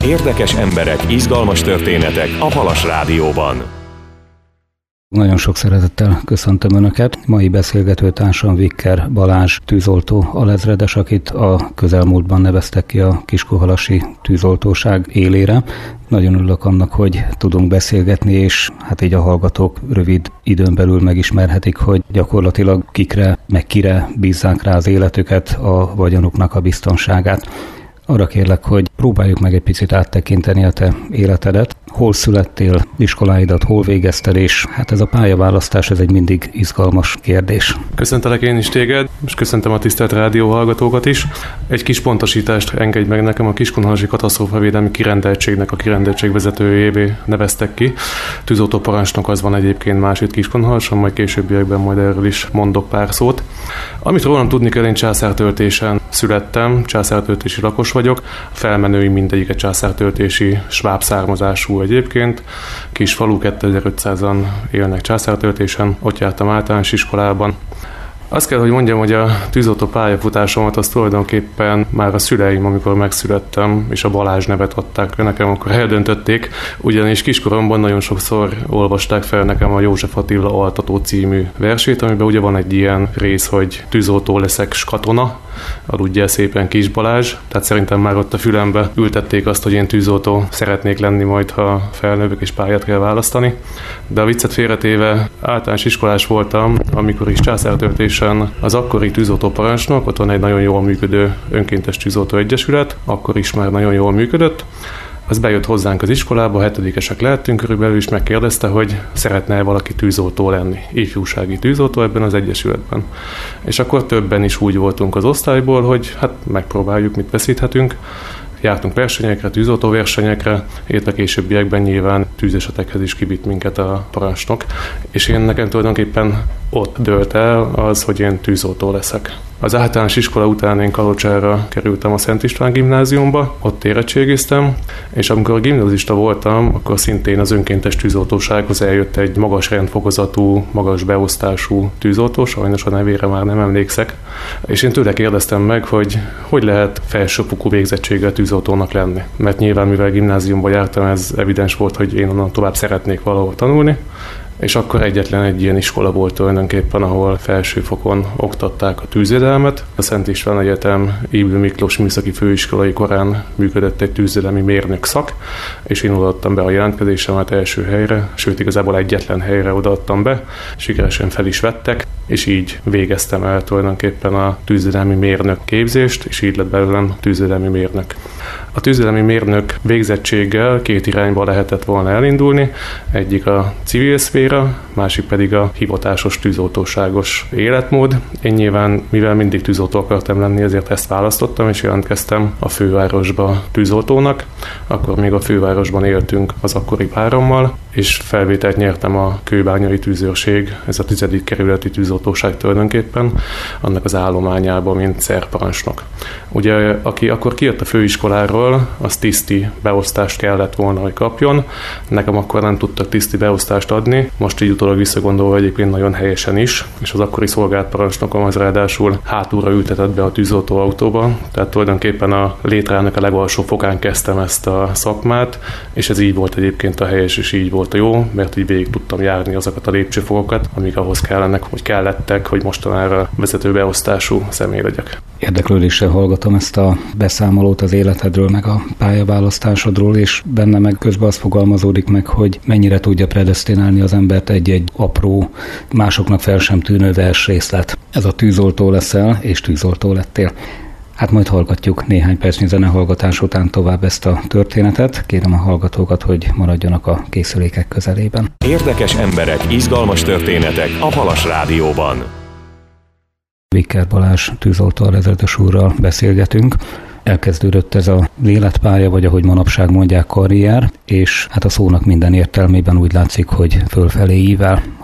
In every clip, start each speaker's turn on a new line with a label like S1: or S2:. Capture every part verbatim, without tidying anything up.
S1: Érdekes emberek, izgalmas történetek a Halas Rádióban.
S2: Nagyon sok szeretettel köszöntöm Önöket. Mai beszélgetőtársam Vicker Balázs tűzoltó alezredes, akit a közelmúltban neveztek ki a kiskunhalasi tűzoltóság élére. Nagyon örülök annak, hogy tudunk beszélgetni, és hát így a hallgatók rövid időn belül megismerhetik, hogy gyakorlatilag kikre, meg kire bízzák rá az életüket, a vagyonuknak a biztonságát. Arra kérlek, hogy próbáljuk meg egy picit áttekinteni a te életedet. Hol születtél, iskoláidat hol végezted, és hát ez a pályaválasztás, ez egy mindig izgalmas kérdés.
S3: Köszöntelek én is téged, és köszöntöm a tisztelt rádió hallgatókat is. Egy kis pontosítást engedj meg nekem, a Kiskunhalasi Katasztrófavédelmi Kirendeltségnek a kirendeltség vezetőjévé neveztek ki. Tűzoltóparancsnok az van egyébként másik Kiskunhalason, majd későbbiekben majd erről is mondok pár szót. Amit rólam tudni kell, én császártöltésen születtem, császártöltési lakos vagyok, felmenőim mindegyik egy császártöltési sváb származású egyébként. Kis falu, kétezer-ötszázan élnek császártöltésen, ott jártam általános iskolában. Azt kell, hogy mondjam, hogy a tűzoltó pályafutásomat az tulajdonképpen már a szüleim, amikor megszülettem, és a Balázs nevet adták nekem, akkor eldöntötték, ugyanis kiskoromban nagyon sokszor olvasták fel nekem a József Attila Altató című versét, amiben ugye van egy ilyen rész, hogy tűzoltó leszek s katona, aludj el szépen Kis Balázs, tehát szerintem már ott a fülembe ültették azt, hogy én tűzoltó szeretnék lenni majd, ha felnövök és pályát kell választani. De a viccet félretéve általános iskolás voltam, amikor is császártöltésen az akkori tűzoltóparancsnok, ott van egy nagyon jól működő önkéntes tűzoltó egyesület, akkor is már nagyon jól működött. Az bejött hozzánk az iskolába, hetedikesek lehettünk körülbelül, és megkérdezte, hogy szeretne valaki tűzoltó lenni, ifjúsági tűzoltó ebben az egyesületben. És akkor többen is úgy voltunk az osztályból, hogy hát megpróbáljuk, mit veszíthetünk. Jártunk versenyekre, tűzoltó versenyekre, illetve későbbiekben nyilván tűzesetekhez is kivitt minket a parancsnok, és én nekem tulajdonképpen ott dőlt el az, hogy én tűzoltó leszek. Az általános iskola után én Kalocsára kerültem a Szent István gimnáziumba, ott érettségiztem, és amikor gimnazista voltam, akkor szintén az önkéntes tűzoltósághoz eljött egy magas rendfokozatú, magas beosztású tűzoltó, sajnos a nevére már nem emlékszek, és én tőle kérdeztem meg, hogy hogy lehet felsőfokú végzettséggel tűzoltónak lenni. Mert nyilván, mivel gimnáziumba jártam, ez evidens volt, hogy én onnan tovább szeretnék valahol tanulni, és akkor egyetlen egy ilyen iskola volt tulajdonképpen, ahol felsőfokon oktatták a tűzvédelmet. A Szent István Egyetem Ybl Miklós Műszaki Főiskolai korán működött egy tűzvédelmi mérnök szak, és én odaadtam be a jelentkezésemet első helyre, sőt igazából egyetlen helyre odaadtam be, sikeresen fel is vettek, és így végeztem el tulajdonképpen a tűzvédelmi mérnök képzést, és így lett belőlem tűzvédelmi mérnök. A tűzvédelmi mérnök végzettséggel két irányba lehetett volna elindulni, egyik a civil szféra, másik pedig a hivatásos tűzoltóságos életmód. Én nyilván, mivel mindig tűzoltó akartam lenni, ezért ezt választottam, és jelentkeztem a fővárosba tűzoltónak. Akkor még a fővárosban éltünk az akkori párommal, és felvételt nyertem a kőbányai tűzőrség, ez a tizedik kerületi tűzoltóság tulajdonképpen, annak az állományában, mint szerparancsnok. Ugye, aki akkor kijött a főiskoláról, az tiszti beosztást kellett volna, hogy kapjon. Nekem akkor nem tudtak tiszti beosztást adni, most így utólag visszagondolva egyébként nagyon helyesen is, és az akkori szolgált-parancsnokom az ráadásul hátulra ültetett be a tűzoltóautóba, tehát tulajdonképpen a létrának a legalsó fokán kezdtem ezt a szakmát, és ez így volt egyébként a helyes, és így volt a jó, mert így végig tudtam járni azokat a lépcsőfokokat, amik ahhoz kellenek, hogy kellettek, hogy mostanára vezető beosztású személy legyek.
S2: Érdeklődéssel hallgatom ezt a beszámolót az életedről, meg a pályaválasztásodról, és benne meg közben az fogalmazódik meg, hogy mennyire tudja predesztinálni az embert egy-egy apró, másoknak fel sem tűnő versrészlet. Ez a tűzoltó leszel, és tűzoltó lettél. Hát majd hallgatjuk néhány percnyi zenehallgatás után tovább ezt a történetet. Kérem a hallgatókat, hogy maradjanak a készülékek közelében.
S1: Érdekes emberek, izgalmas történetek a Halas Rádióban.
S2: Vicker Balázs tűzoltó alezredes úrral beszélgetünk. Elkezdődött ez a életpálya, vagy ahogy manapság mondják, karrier, és hát a szónak minden értelmében úgy látszik, hogy fölfelé ível.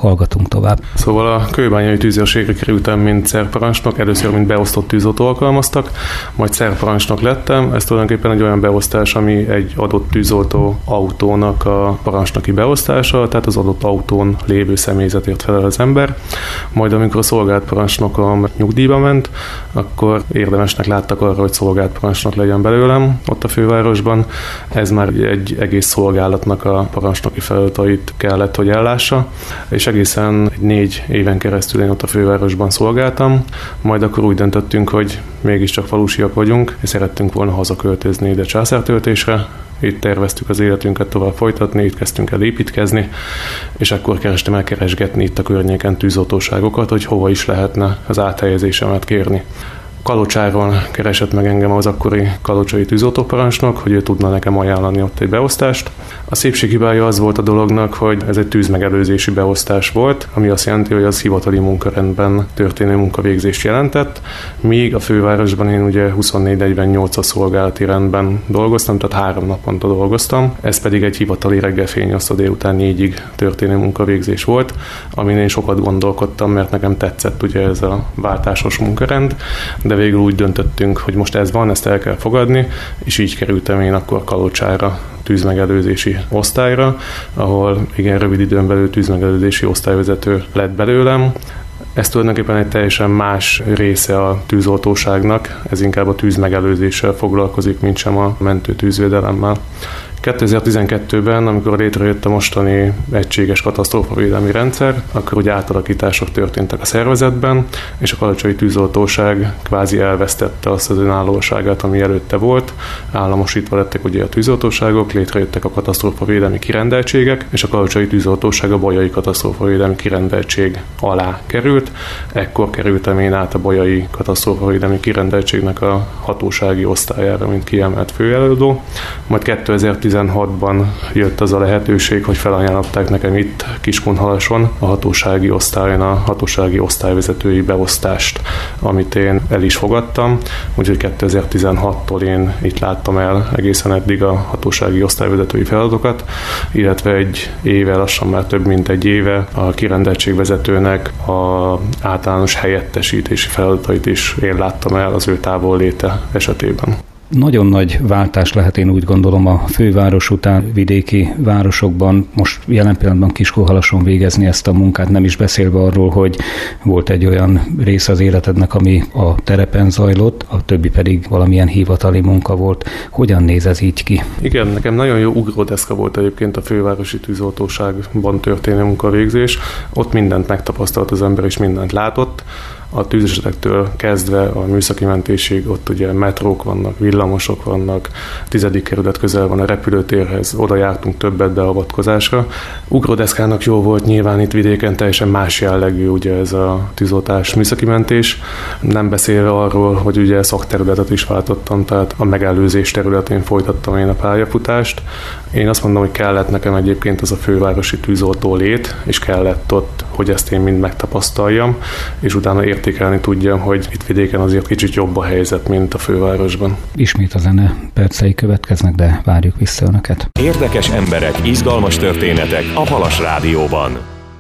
S2: hallgatunk tovább.
S3: Szóval a kőbányai tűzőrségre kerültem, mint szerparancsnok, először mint beosztott tűzoltó alkalmaztak, majd szerparancsnok lettem. Ez tulajdonképpen egy olyan beosztás, ami egy adott tűzoltó autónak a parancsnoki beosztása, tehát az adott autón lévő személyzetért felel az ember. Majd amikor a szolgált parancsnokom nyugdíjba ment, akkor érdemesnek láttak arra, hogy szolgált parancsnok legyen belőlem ott a fővárosban. Ez már egy egész szolgálatnak a parancsnoki feladatait kellett, hogy ellássa, és egészen négy éven keresztül én ott a fővárosban szolgáltam, majd akkor úgy döntöttünk, hogy mégiscsak falusiak vagyunk, és szerettünk volna hazaköltözni ide Császártöltésre. Itt terveztük az életünket tovább folytatni, itt kezdtünk el építkezni, és akkor kerestem el keresgetni itt a környéken tűzoltóságokat, hogy hova is lehetne az áthelyezésemet kérni. Kalocsáron keresett meg engem az akkori kalocsai tűzoltóparancsnok, hogy ő tudna nekem ajánlani ott egy beosztást. A szépséghibája az volt a dolognak, hogy ez egy tűzmegelőzési beosztás volt, ami azt jelenti, hogy az hivatali munkarendben történő munkavégzést jelentett, míg a fővárosban én ugye huszonnégy negyvennyolcas szolgálati rendben dolgoztam, tehát három naponta dolgoztam, ez pedig egy hivatali reggelfényasztó délután négyig történő munkavégzés volt, amin én sokat gondolkodtam, mert nekem tetszett ugye ez a váltásos munkarend, de végül úgy döntöttünk, hogy most ez van, ezt el kell fogadni, és így kerültem én akkor Kalocsára, tűzmegelőzési osztályra, ahol igen rövid időn belül tűzmegelőzési osztályvezető lett belőlem. Ez tulajdonképpen egy teljesen más része a tűzoltóságnak, ez inkább a tűzmegelőzéssel foglalkozik, mint sem a mentőtűzvédelemmel. kétezer-tizenkettőben, amikor létrejött a mostani egységes katasztrófavédelmi rendszer, akkor ugye átalakítások történtek a szervezetben, és a kalocsai tűzoltóság kvázi elvesztette azt az önállóságát, ami előtte volt. Államosítva lettek ugye a tűzoltóságok, létrejöttek a katasztrófavédelmi kirendeltségek, és a kalocsai tűzoltóság a Bolyai katasztrófavédelmi kirendeltség alá került. Ekkor kerültem én át a Bolyai katasztrófavédelmi kirendeltségnek a hatósági osztályára, mint kiemelt főjelöldó. Majd kétezer-tizenhatban jött az a lehetőség, hogy felajánlották nekem itt Kiskunhalason a hatósági osztályon a hatósági osztályvezetői beosztást, amit én el is fogadtam, úgyhogy kétezer-tizenhattól én itt láttam el egészen eddig a hatósági osztályvezetői feladatokat, illetve egy éve, lassan már több mint egy éve a kirendeltségvezetőnek a általános helyettesítési feladatait is én láttam el az ő távolléte esetében.
S2: Nagyon nagy váltás lehet, én úgy gondolom, a főváros után vidéki városokban, most jelen pillanatban Kiskunhalason végezni ezt a munkát, nem is beszélve arról, hogy volt egy olyan rész az életednek, ami a terepen zajlott, a többi pedig valamilyen hivatali munka volt. Hogyan néz ez így ki?
S3: Igen, nekem nagyon jó ugródeszka volt egyébként a fővárosi tűzoltóságban történő munkavégzés. Ott mindent megtapasztalt az ember, és mindent látott. A tűzesetektől kezdve a műszaki mentésig, ott ugye metrók vannak, villamosok vannak, tizedik kerület közel van a repülőtérhez, oda jártunk többet beavatkozásra. Ugródeszkának jó volt, nyilván itt vidéken teljesen más jellegű ugye ez a tűzoltás, műszaki mentés, nem beszélve arról, hogy ugye szakterületet is váltottam, tehát a megelőzés területén folytattam én a pályafutást. Én azt mondom, hogy kellett nekem egyébként az a fővárosi tűzoltó lét, és kellett ott, hogy ezt én mind megtapasztaljam, és utána értékelni tudjam, hogy itt vidéken azért kicsit jobb a helyzet, mint a fővárosban.
S2: Ismét a zene percei következnek, de várjuk vissza önöket.
S1: Érdekes emberek, izgalmas történetek a Halas Rádióban.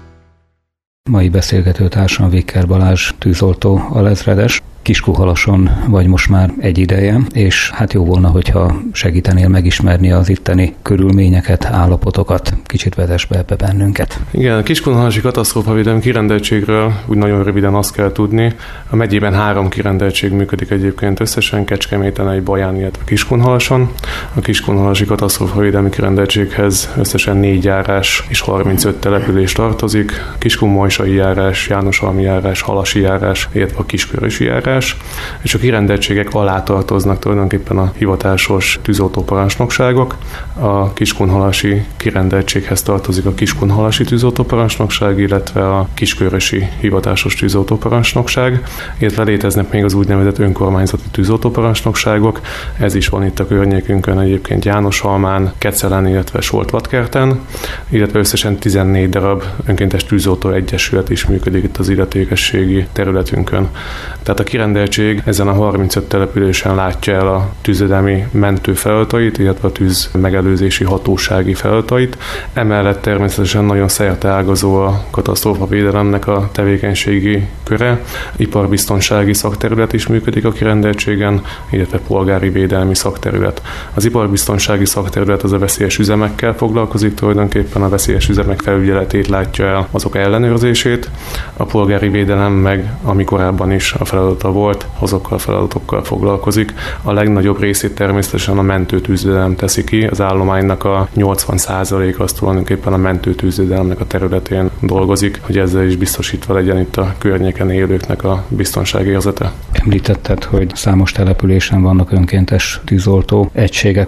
S2: Mai beszélgetőtársam Vicker Balázs, tűzoltó alezredes. Kiskunhalason vagy most már egy ideje, és hát jó volna, hogyha segítenél megismerni az itteni körülményeket, állapotokat, kicsit vezess be ebbe bennünket.
S3: Igen, a Kiskunhalasi katasztrófavédelmi kirendeltségről úgy nagyon röviden azt kell tudni. A megyében három kirendeltség működik egyébként összesen, Kecskeméten, egy Baján, illetve Kiskunhalason. A Kiskunhalasi katasztrófavédelmi kirendeltséghez összesen négy járás és harmincöt település tartozik. Kiskunmojsai járás, Jánosalmi járás, Halasi járás, illetve a Kiskörösi járás. És a kirendeltségek alá tartoznak tulajdonképpen a hivatásos tűzoltóparancsnokságok. A Kiskunhalasi kirendeltséghez tartozik a Kiskunhalasi tűzoltóparancsnokság, illetve a Kiskörösi hivatásos tűzoltóparancsnokság, illetve léteznek még az úgynevezett önkormányzati tűzoltóparancsnokságok. Ez is van itt a környékünkön egyébként Jánosalmán, Kecelen, illetve Soltvatkerten, illetve összesen tizennégy darab önkéntes tűzoltó egyesület is működik itt az illetékességi területünkön. Tehát a kirendeltség ezen a harmincöt településen látja el a tűzvédelmi mentő feladatait, illetve a tűz megelőzési hatósági feladatait. Emellett természetesen nagyon szerteágazó a katasztrófavédelemnek a tevékenységi köre. Iparbiztonsági szakterület is működik a kirendeltségen, illetve polgári védelmi szakterület. Az iparbiztonsági szakterület az a veszélyes üzemekkel foglalkozik, tulajdonképpen a veszélyes üzemek felügyeletét látja el, azok ellenőrzését. A polgári védelem meg, ami korábban is a feladata volt, azokkal a feladatokkal foglalkozik. A legnagyobb részét természetesen a mentőtűzvédelem teszi ki, az állománynak a nyolcvan százaléka az tulajdonképpen a mentőtűzvédelemnek a területén dolgozik, hogy ezzel is biztosítva legyen itt a környéken élőknek a biztonságérzete.
S2: Említetted, hogy számos településen vannak önkéntes tűzoltó egységek.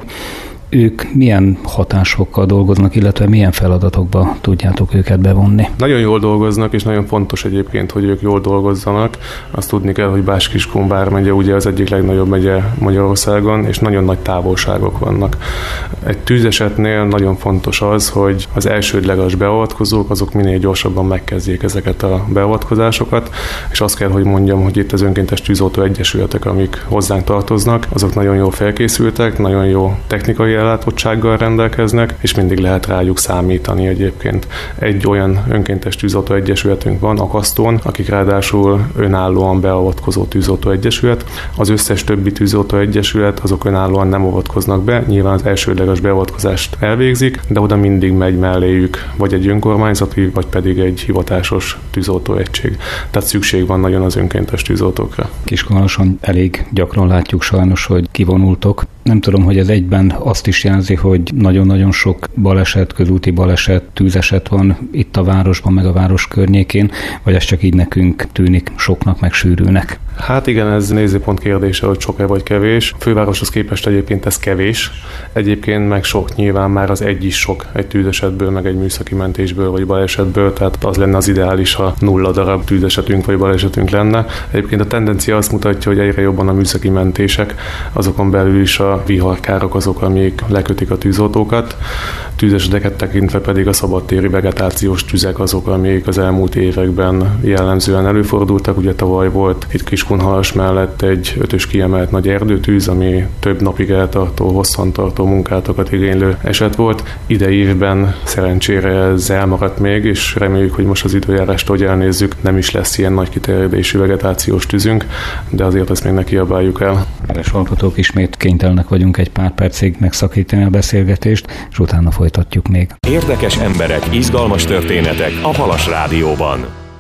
S2: Ők milyen hatásokkal dolgoznak, illetve milyen feladatokba tudjátok őket bevonni?
S3: Nagyon jól dolgoznak, és nagyon fontos egyébként, hogy ők jól dolgozzanak. Azt tudni kell, hogy Bács-Kiskun vármegye ugye az egyik legnagyobb megye Magyarországon, és nagyon nagy távolságok vannak. Egy tűzesetnél nagyon fontos az, hogy az elsődleges beavatkozók azok minél gyorsabban megkezdjék ezeket a beavatkozásokat, és azt kell, hogy mondjam, hogy itt az önkéntes tűzoltó egyesületek, amik hozzánk tartoznak, azok nagyon jól felkészültek, nagyon jó technikai ellátottsággal rendelkeznek, és mindig lehet rájuk számítani egyébként. Egy olyan önkéntes tűzoltó egyesületünk van, Akasztón, akik ráadásul önállóan beavatkozó tűzoltó egyesület. Az összes többi tűzoltó egyesület azok önállóan nem avatkoznak be, nyilván az elsődleges beavatkozást elvégzik, de oda mindig megy melléjük vagy egy önkormányzati, vagy pedig egy hivatásos tűzoltó egység. Tehát szükség van nagyon az önkéntes tűzoltókra.
S2: Kiskunhalason elég gyakran látjuk sajnos, hogy kivonultok. Nem tudom, hogy ez egyben azt is jelzi, hogy nagyon-nagyon sok baleset, közúti baleset, tűzeset van itt a városban, meg a város környékén, vagy ez csak így nekünk tűnik soknak, meg sűrűnek?
S3: Hát igen, ez nézőpont kérdése, hogy sok-e vagy kevés. A fővároshoz képest egyébként ez kevés. Egyébként meg sok, nyilván már az egy is sok egy tűzesetből, meg egy műszaki mentésből, vagy balesetből, tehát az lenne az ideális, ha nulla darab tűzesetünk vagy balesetünk lenne. Egyébként a tendencia azt mutatja, hogy egyre jobban a műszaki mentések, azokon belül is a viharkárok azok, amik lekötik a tűzoltókat. Tűzeseteket tekintve pedig a szabadtéri vegetációs tüzek azok, amik az elmúlt években jellemzően előfordultak. Ugye tavaly volt itt Kiskunhalas mellett egy ötös kiemelt nagy erdőtűz, ami több napig eltartó, hosszantartó munkátokat igénylő eset volt. Idei évben szerencsére ez elmaradt még, és reméljük, hogy most az időjárást, hogy elnézzük, nem is lesz ilyen nagy kiterjedésű vegetációs tűzünk, de azért ezt még ne kiabáljuk el.
S2: Kedves hallgatók, ismét kénytelenek vagyunk egy pár percig megszakítani a beszélgetést, és utána folytatjuk még.
S1: Érdekes emberek, izgalmas történetek a Halas Rádióban.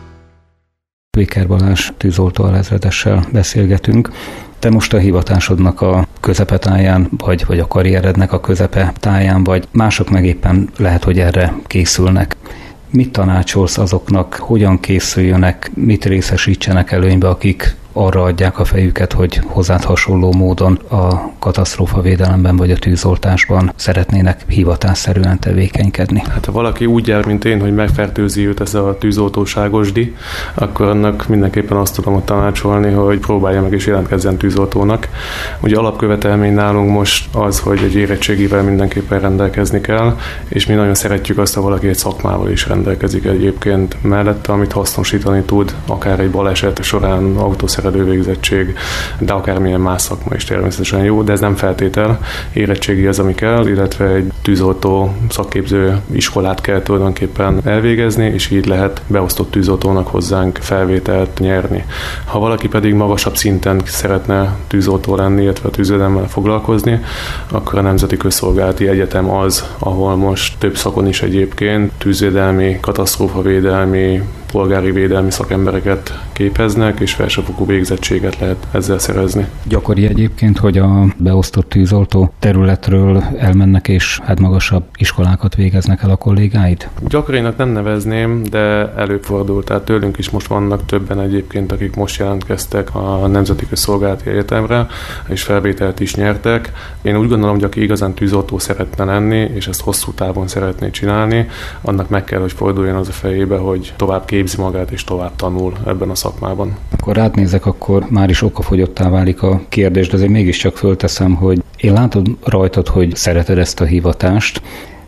S2: Vicker Balázs tűzoltó alezredessel beszélgetünk. Te most a hivatásodnak a közepetáján, vagy, vagy a karrierednek a közepetáján, vagy mások meg éppen lehet, hogy erre készülnek. Mit tanácsolsz azoknak, hogyan készüljönek, mit részesítsenek előnybe, akik arra adják a fejüket, hogy hozzád hasonló módon a katasztrófavédelemben vagy a tűzoltásban szeretnének hivatásszerűen tevékenykedni?
S3: Hát ha valaki úgy jár, mint én, hogy megfertőzi őt ez a tűzoltóságosdi, akkor annak mindenképpen azt tudom tanácsolni, hogy próbálja meg és jelentkezzen tűzoltónak. Ugye alapkövetelmény nálunk most az, hogy egy érettségivel mindenképpen rendelkezni kell, és mi nagyon szeretjük azt, ha valaki egy szakmával is rendelkezik egyébként mellette, amit hasznosítani tud, akár egy baleset során autószerelő végzettség, de akármilyen más szakma is természetesen jó, de ez nem feltétel. Érettségi az, ami kell, illetve egy tűzoltó szakképző iskolát kell tulajdonképpen elvégezni, és így lehet beosztott tűzoltónak hozzánk felvételt nyerni. Ha valaki pedig magasabb szinten szeretne tűzoltó lenni, illetve a tűzvédelemmel foglalkozni, akkor a Nemzeti Közszolgálati Egyetem az, ahol most több szakon is egyébként tűzvédelmi, katasztrófavédelmi, polgári védelmi szakembereket képeznek, és felsőfokú végzettséget lehet ezzel szerezni.
S2: Gyakori egyébként, hogy a beosztott tűzoltó területről elmennek, és hát magasabb iskolákat végeznek el a kollégáid?
S3: Gyakorinak nem nevezném, de előfordul. Tehát tőlünk is most vannak többen egyébként, akik most jelentkeztek a Nemzeti Közszolgálati Egyetemre, és felvételt is nyertek. Én úgy gondolom, hogy aki igazán tűzoltó szeretne lenni, és ezt hosszú távon szeretné csinálni, annak meg kell, hogy forduljon az a fejébe, hogy tovább képzi magát, és tovább tanul ebben a szakmában.
S2: Akkor átnézek, akkor már is okafogyottá válik a kérdés, de azért mégiscsak fölteszem, hogy én látod rajtad, hogy szereted ezt a hivatást.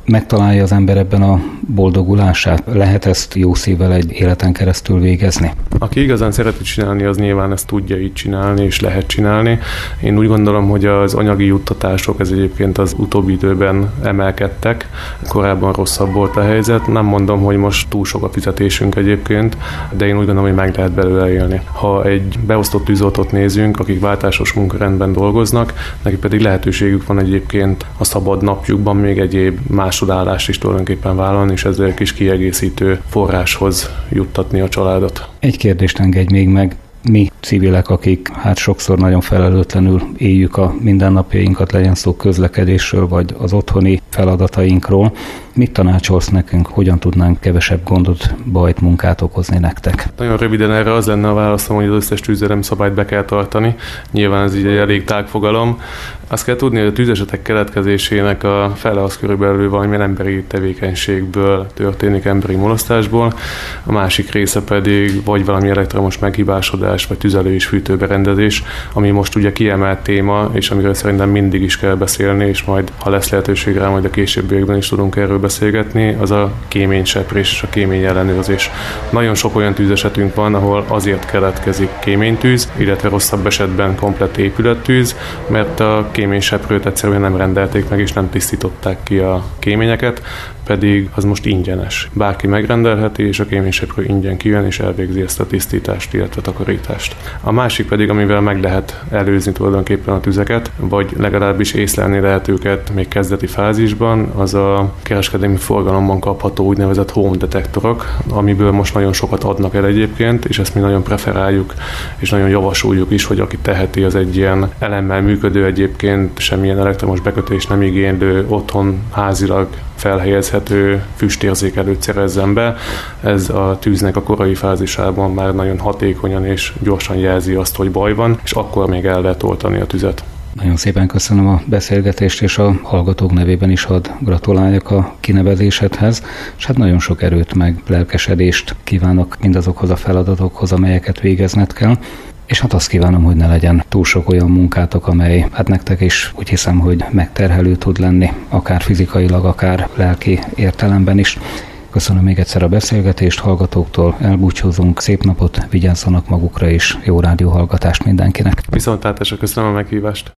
S2: Megtalálja az ember ebben a boldogulását? Lehet ezt jó szívvel egy életen keresztül végezni?
S3: Aki igazán szereti csinálni, az nyilván ezt tudja így csinálni, és lehet csinálni. Én úgy gondolom, hogy az anyagi juttatások ez egyébként az utóbbi időben emelkedtek. Korábban rosszabb volt a helyzet. Nem mondom, hogy most túl sok a fizetésünk egyébként, de én úgy gondolom, hogy meg lehet belőle élni. Ha egy beosztott tűzoltót nézünk, akik váltásos munkarendben dolgoznak, neki pedig lehetőségük van egyébként a szabad napjukban még egyéb másodállást is tulajdonképpen vállalni, és ezzel egy kis kiegészítő forráshoz juttatni a családot.
S2: Egy kérdést engedj még meg. Mi civilek, akik hát sokszor nagyon felelőtlenül éljük a mindennapjainkat, legyen szó közlekedésről, vagy az otthoni feladatainkról, mit tanácsolsz nekünk, hogyan tudnánk kevesebb gondot, bajt, munkát okozni nektek?
S3: Nagyon röviden erre az lenne a válaszom, hogy az összes tűzvédelmi szabályt be kell tartani. Nyilván ez így egy elég tág fogalom. Azt kell tudni, hogy a tűzesetek keletkezésének a fele az körülbelül valamilyen emberi tevékenységből történik, emberi mulasztásból. A másik része pedig vagy valami elektromos meghibásodás, vagy tüzelő- és fűtőberendezés, ami most ugye kiemelt téma, és amiről szerintem mindig is kell beszélni, és majd, ha lesz lehetőség rá, majd a későbbiekben is tudunk erről beszélgetni, az a kéményseprés és a kémény ellenőrzés. Nagyon sok olyan tűzesetünk van, ahol azért keletkezik kéménytűz, illetve rosszabb esetben komplett épülettűz, mert a kéményseprőt egyszerűen nem rendelték meg, és nem tisztították ki a kéményeket, pedig az most ingyenes. Bárki megrendelheti, és a kéményseprő ingyen kijön, és elvégzi ezt a tisztítást, illetve takarítást. A másik pedig, amivel meg lehet előzni tulajdonképpen a tüzeket, vagy legalábbis észlelni lehet őket még kezdeti fázisban, az a kereskedelmi forgalomban kapható úgynevezett home detektorok, amiből most nagyon sokat adnak el egyébként, és ezt mi nagyon preferáljuk, és nagyon javasoljuk is, hogy aki teheti, az egy ilyen elemmel működő, egyébként semmilyen elektromos bekötés nem igénylő, otthon házilag felhelyezhető füstérzékelőt szerezzen be. Ez a tűznek a korai fázisában már nagyon hatékonyan és gyorsan jelzi azt, hogy baj van, és akkor még el lehet oltani a tüzet.
S2: Nagyon szépen köszönöm a beszélgetést, és a hallgatók nevében is hadd gratuláljak a kinevezésedhez, és hát nagyon sok erőt meg lelkesedést kívánok mindazokhoz a feladatokhoz, amelyeket végezned kell. És hát azt kívánom, hogy ne legyen túl sok olyan munkátok, amely hát nektek is úgy hiszem, hogy megterhelő tud lenni, akár fizikailag, akár lelki értelemben is. Köszönöm még egyszer a beszélgetést, hallgatóktól elbúcsúzunk, szép napot, vigyázzanak magukra is, jó rádióhallgatást mindenkinek.
S3: Viszontlátásra, köszönöm a meghívást.